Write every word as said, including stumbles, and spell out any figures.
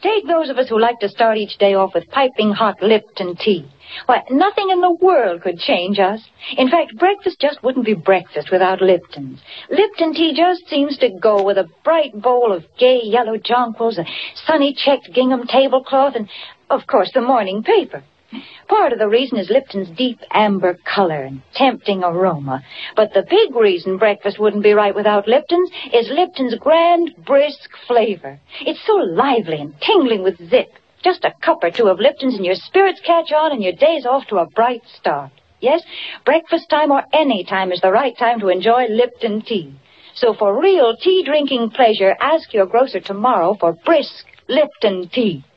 Take those of us who like to start each day off with piping hot Lipton tea. Why, nothing in the world could change us. In fact, breakfast just wouldn't be breakfast without Lipton's. Lipton tea just seems to go with a bright bowl of gay yellow jonquils, a sunny checked gingham tablecloth, and, of course, the morning paper. Part of the reason is Lipton's deep amber color and tempting aroma. But the big reason breakfast wouldn't be right without Lipton's is Lipton's grand, brisk flavor. It's so lively and tingling with zip. Just a cup or two of Lipton's and your spirits catch on and your day's off to a bright start. Yes, breakfast time or any time is the right time to enjoy Lipton tea. So for real tea-drinking pleasure, ask your grocer tomorrow for brisk Lipton tea.